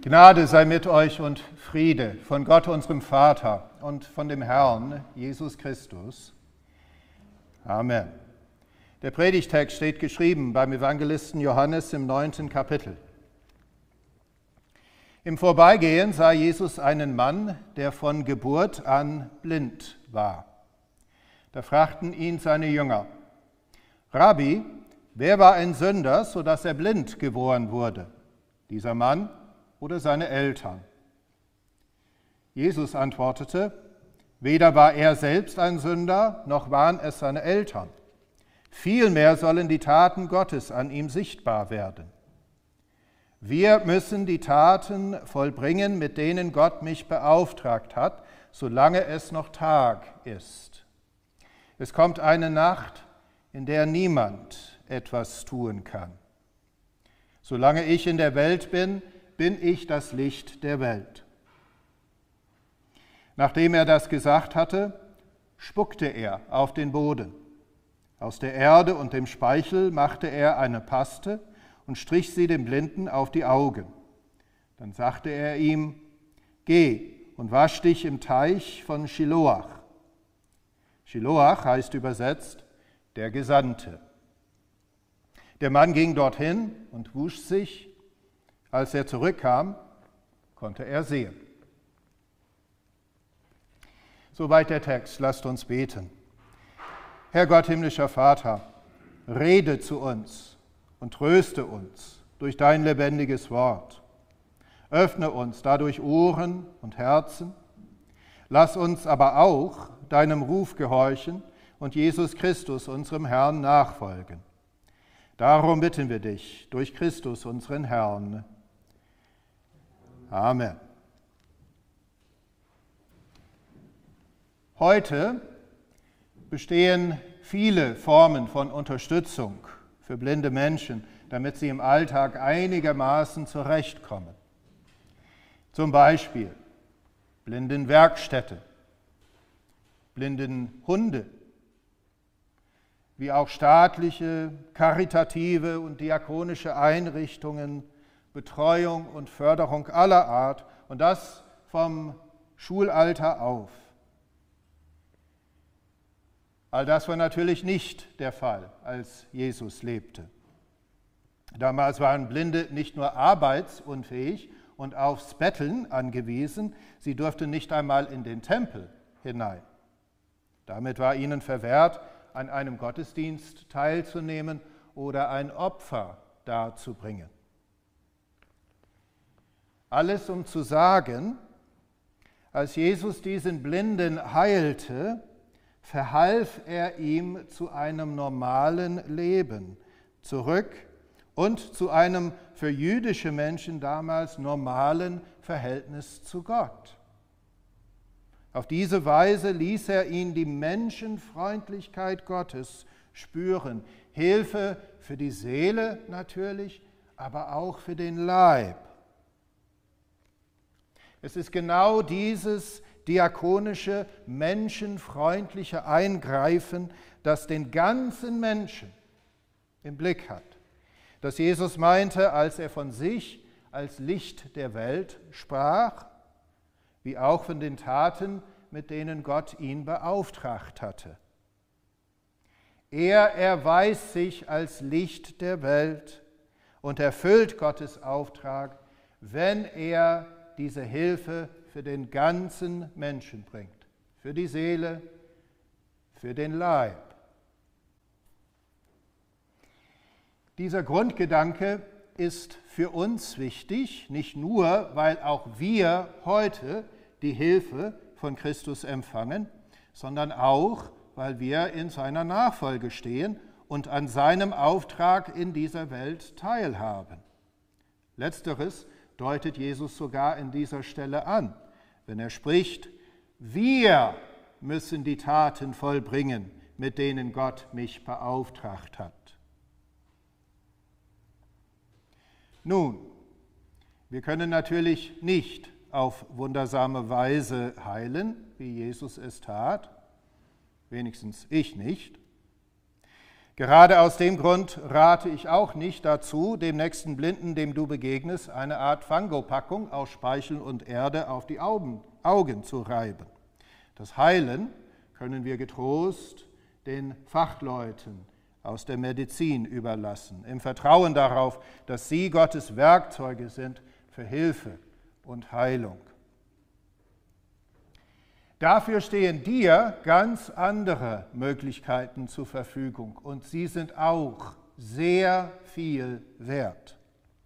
Gnade sei mit euch und Friede von Gott, unserem Vater, und von dem Herrn, Jesus Christus. Amen. Der Predigtext steht geschrieben beim Evangelisten Johannes im 9. Kapitel. Im Vorbeigehen sah Jesus einen Mann, der von Geburt an blind war. Da fragten ihn seine Jünger: Rabbi, wer war ein Sünder, so dass er blind geboren wurde? Dieser Mann oder seine Eltern? Jesus antwortete: Weder war er selbst ein Sünder, noch waren es seine Eltern. Vielmehr sollen die Taten Gottes an ihm sichtbar werden. Wir müssen die Taten vollbringen, mit denen Gott mich beauftragt hat, solange es noch Tag ist. Es kommt eine Nacht, in der niemand etwas tun kann. Solange ich in der Welt bin, bin ich das Licht der Welt. Nachdem er das gesagt hatte, spuckte er auf den Boden. Aus der Erde und dem Speichel machte er eine Paste und strich sie dem Blinden auf die Augen. Dann sagte er ihm: Geh und wasch dich im Teich von Schiloach. Schiloach heißt übersetzt der Gesandte. Der Mann ging dorthin und wusch sich. Als er zurückkam, konnte er sehen. Soweit der Text. Lasst uns beten. Herr Gott, himmlischer Vater, rede zu uns und tröste uns durch dein lebendiges Wort. Öffne uns dadurch Ohren und Herzen. Lass uns aber auch deinem Ruf gehorchen und Jesus Christus, unserem Herrn, nachfolgen. Darum bitten wir dich durch Christus, unseren Herrn. Amen. Heute bestehen viele Formen von Unterstützung für blinde Menschen, damit sie im Alltag einigermaßen zurechtkommen. Zum Beispiel Blindenwerkstätte, Blindenhunde, wie auch staatliche, karitative und diakonische Einrichtungen, Betreuung und Förderung aller Art, und das vom Schulalter auf. All das war natürlich nicht der Fall, als Jesus lebte. Damals waren Blinde nicht nur arbeitsunfähig und aufs Betteln angewiesen, sie durften nicht einmal in den Tempel hinein. Damit war ihnen verwehrt, an einem Gottesdienst teilzunehmen oder ein Opfer darzubringen. Alles um zu sagen, als Jesus diesen Blinden heilte, verhalf er ihm zu einem normalen Leben zurück und zu einem für jüdische Menschen damals normalen Verhältnis zu Gott. Auf diese Weise ließ er ihn die Menschenfreundlichkeit Gottes spüren. Hilfe für die Seele natürlich, aber auch für den Leib. Es ist genau dieses diakonische, menschenfreundliche Eingreifen, das den ganzen Menschen im Blick hat, das Jesus meinte, als er von sich als Licht der Welt sprach, wie auch von den Taten, mit denen Gott ihn beauftragt hatte. Er erweist sich als Licht der Welt und erfüllt Gottes Auftrag, wenn er diese Hilfe für den ganzen Menschen bringt, für die Seele, für den Leib. Dieser Grundgedanke ist für uns wichtig, nicht nur, weil auch wir heute die Hilfe von Christus empfangen, sondern auch, weil wir in seiner Nachfolge stehen und an seinem Auftrag in dieser Welt teilhaben. Letzteres deutet Jesus sogar in dieser Stelle an, wenn er spricht: Wir müssen die Taten vollbringen, mit denen Gott mich beauftragt hat. Nun, wir können natürlich nicht auf wundersame Weise heilen, wie Jesus es tat, wenigstens ich nicht. Gerade aus dem Grund rate ich auch nicht dazu, dem nächsten Blinden, dem du begegnest, eine Art Fangopackung aus Speichel und Erde auf die Augen zu reiben. Das Heilen können wir getrost den Fachleuten aus der Medizin überlassen, im Vertrauen darauf, dass sie Gottes Werkzeuge sind für Hilfe und Heilung. Dafür stehen dir ganz andere Möglichkeiten zur Verfügung und sie sind auch sehr viel wert.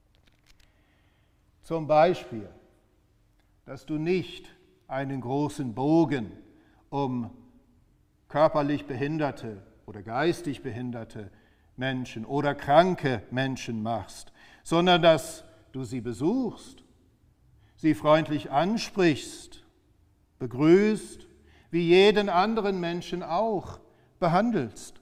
Zum Beispiel, dass du nicht einen großen Bogen um körperlich behinderte oder geistig behinderte Menschen oder kranke Menschen machst, sondern dass du sie besuchst, sie freundlich ansprichst, begrüßt, wie jeden anderen Menschen auch behandelst.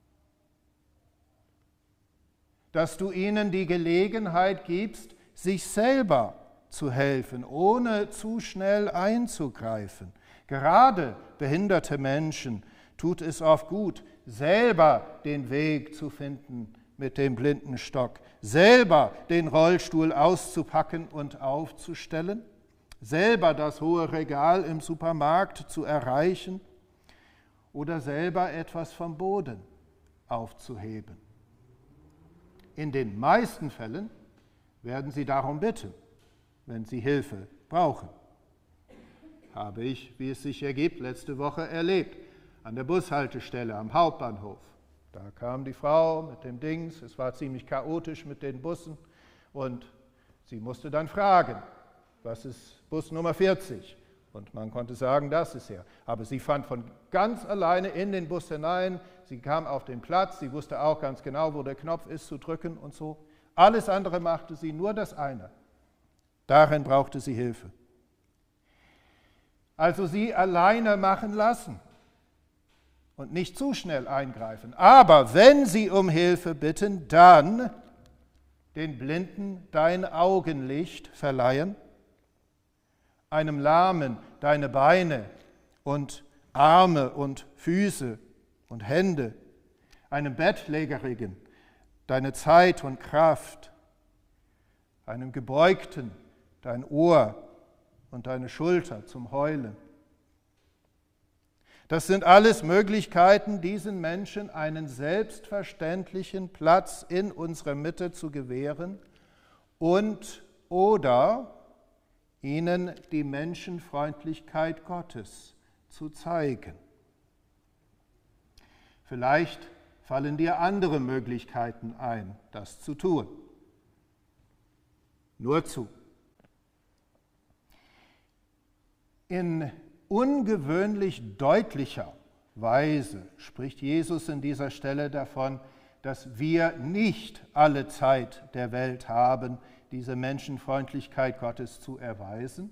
Dass du ihnen die Gelegenheit gibst, sich selber zu helfen, ohne zu schnell einzugreifen. Gerade behinderte Menschen tut es oft gut, selber den Weg zu finden mit dem Blindenstock, selber den Rollstuhl auszupacken und aufzustellen, selber das hohe Regal im Supermarkt zu erreichen oder selber etwas vom Boden aufzuheben. In den meisten Fällen werden sie darum bitten, wenn sie Hilfe brauchen. Habe ich, wie es sich ergibt, letzte Woche erlebt, an der Bushaltestelle am Hauptbahnhof. Da kam die Frau mit dem Dings, es war ziemlich chaotisch mit den Bussen und sie musste dann fragen, was ist Bus Nummer 40? Und man konnte sagen, das ist er. Aber sie fand von ganz alleine in den Bus hinein, sie kam auf den Platz, sie wusste auch ganz genau, wo der Knopf ist, zu drücken und so. Alles andere machte sie, nur das eine. Darin brauchte sie Hilfe. Also sie alleine machen lassen und nicht zu schnell eingreifen. Aber wenn sie um Hilfe bitten, dann den Blinden dein Augenlicht verleihen, einem Lahmen deine Beine und Arme und Füße und Hände, einem Bettlägerigen deine Zeit und Kraft, einem Gebeugten dein Ohr und deine Schulter zum Heulen. Das sind alles Möglichkeiten, diesen Menschen einen selbstverständlichen Platz in unserer Mitte zu gewähren und oder ihnen die Menschenfreundlichkeit Gottes zu zeigen. Vielleicht fallen dir andere Möglichkeiten ein, das zu tun. Nur zu. In ungewöhnlich deutlicher Weise spricht Jesus in dieser Stelle davon, dass wir nicht alle Zeit der Welt haben, diese Menschenfreundlichkeit Gottes zu erweisen.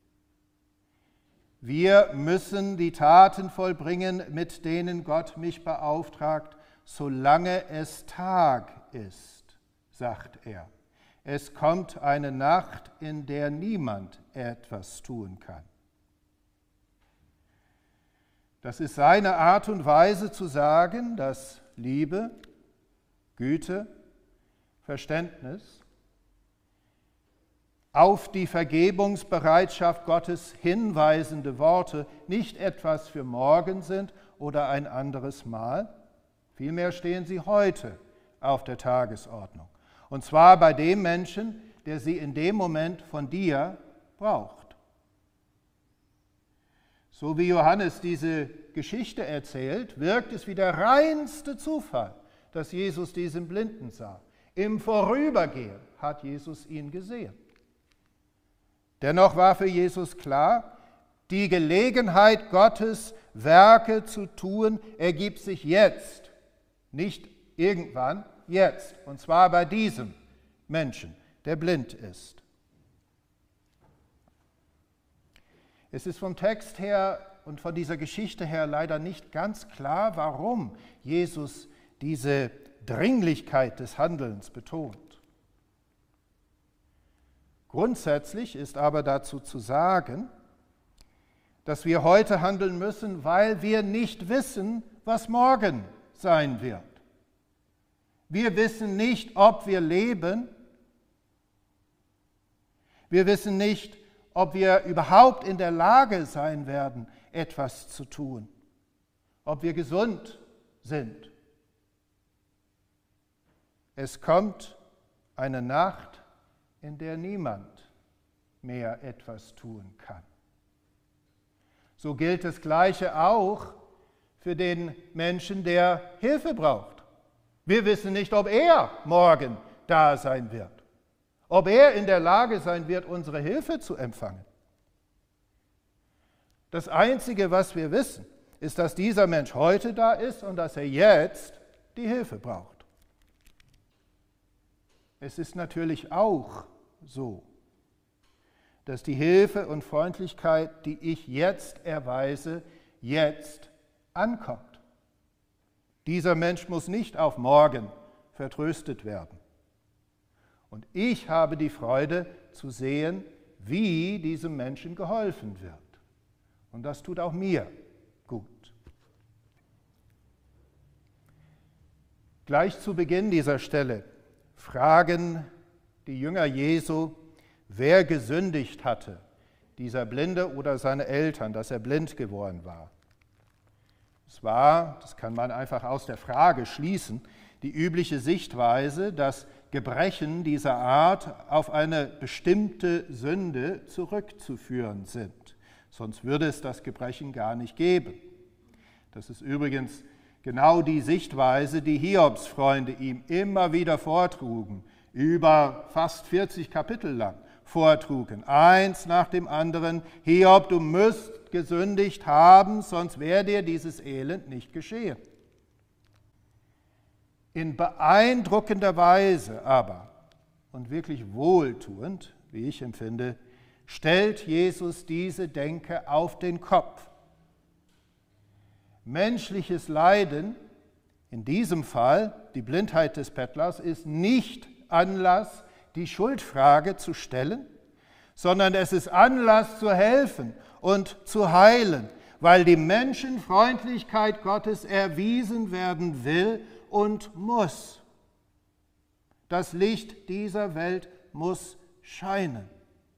Wir müssen die Taten vollbringen, mit denen Gott mich beauftragt, solange es Tag ist, sagt er. Es kommt eine Nacht, in der niemand etwas tun kann. Das ist seine Art und Weise zu sagen, dass Liebe, Güte, Verständnis auf die Vergebungsbereitschaft Gottes hinweisende Worte nicht etwas für morgen sind oder ein anderes Mal. Vielmehr stehen sie heute auf der Tagesordnung. Und zwar bei dem Menschen, der sie in dem Moment von dir braucht. So wie Johannes diese Geschichte erzählt, wirkt es wie der reinste Zufall, dass Jesus diesen Blinden sah. Im Vorübergehen hat Jesus ihn gesehen. Dennoch war für Jesus klar, die Gelegenheit Gottes, Werke zu tun, ergibt sich jetzt, nicht irgendwann, jetzt. Und zwar bei diesem Menschen, der blind ist. Es ist vom Text her und von dieser Geschichte her leider nicht ganz klar, warum Jesus diese Dringlichkeit des Handelns betont. Grundsätzlich ist aber dazu zu sagen, dass wir heute handeln müssen, weil wir nicht wissen, was morgen sein wird. Wir wissen nicht, ob wir leben. Wir wissen nicht, ob wir überhaupt in der Lage sein werden, etwas zu tun, ob wir gesund sind. Es kommt eine Nacht, in der niemand mehr etwas tun kann. So gilt das Gleiche auch für den Menschen, der Hilfe braucht. Wir wissen nicht, ob er morgen da sein wird, ob er in der Lage sein wird, unsere Hilfe zu empfangen. Das Einzige, was wir wissen, ist, dass dieser Mensch heute da ist und dass er jetzt die Hilfe braucht. Es ist natürlich auch so, dass die Hilfe und Freundlichkeit, die ich jetzt erweise, jetzt ankommt. Dieser Mensch muss nicht auf morgen vertröstet werden. Und ich habe die Freude zu sehen, wie diesem Menschen geholfen wird. Und das tut auch mir gut. Gleich zu Beginn dieser Stelle fragen die Jünger Jesu, wer gesündigt hatte, dieser Blinde oder seine Eltern, dass er blind geworden war. Es war, das kann man einfach aus der Frage schließen, die übliche Sichtweise, dass Gebrechen dieser Art auf eine bestimmte Sünde zurückzuführen sind. Sonst würde es das Gebrechen gar nicht geben. Das ist übrigens genau die Sichtweise, die Hiobs Freunde ihm immer wieder vortrugen, über fast 40 Kapitel lang vortrugen, eins nach dem anderen: Hiob, du müsst gesündigt haben, sonst wäre dir dieses Elend nicht geschehen. In beeindruckender Weise aber und wirklich wohltuend, wie ich empfinde, stellt Jesus diese Denke auf den Kopf. Menschliches Leiden, in diesem Fall die Blindheit des Bettlers, ist nicht Anlass, die Schuldfrage zu stellen, sondern es ist Anlass zu helfen und zu heilen, weil die Menschenfreundlichkeit Gottes erwiesen werden will und muss. Das Licht dieser Welt muss scheinen.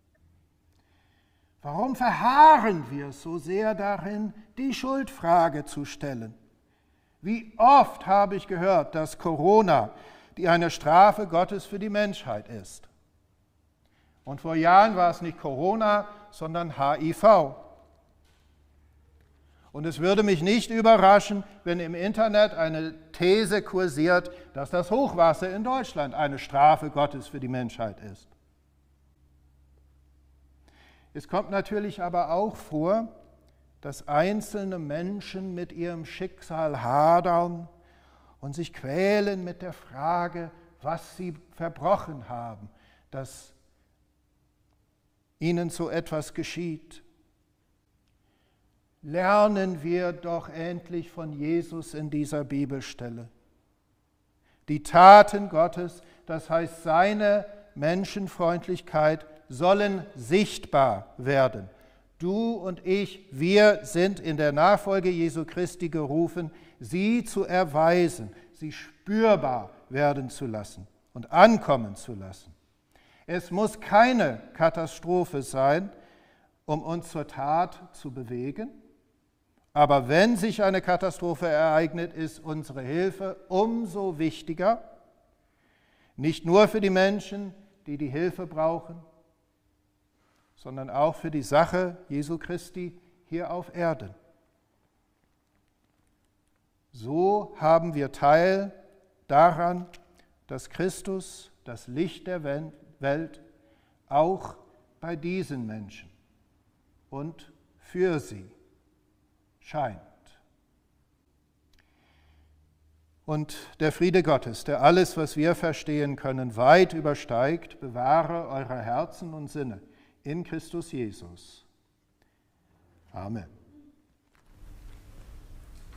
Warum verharren wir so sehr darin, die Schuldfrage zu stellen? Wie oft habe ich gehört, dass Corona die eine Strafe Gottes für die Menschheit ist. Und vor Jahren war es nicht Corona, sondern HIV. Und es würde mich nicht überraschen, wenn im Internet eine These kursiert, dass das Hochwasser in Deutschland eine Strafe Gottes für die Menschheit ist. Es kommt natürlich aber auch vor, dass einzelne Menschen mit ihrem Schicksal hadern und sich quälen mit der Frage, was sie verbrochen haben, dass ihnen so etwas geschieht. Lernen wir doch endlich von Jesus in dieser Bibelstelle. Die Taten Gottes, das heißt seine Menschenfreundlichkeit, sollen sichtbar werden. Du und ich, wir sind in der Nachfolge Jesu Christi gerufen, sie zu erweisen, sie spürbar werden zu lassen und ankommen zu lassen. Es muss keine Katastrophe sein, um uns zur Tat zu bewegen, aber wenn sich eine Katastrophe ereignet, ist unsere Hilfe umso wichtiger, nicht nur für die Menschen, die die Hilfe brauchen, sondern auch für die Sache Jesu Christi hier auf Erden. So haben wir Teil daran, dass Christus, das Licht der Welt, auch bei diesen Menschen und für sie scheint. Und der Friede Gottes, der alles, was wir verstehen können, weit übersteigt, bewahre eure Herzen und Sinne in Christus Jesus. Amen.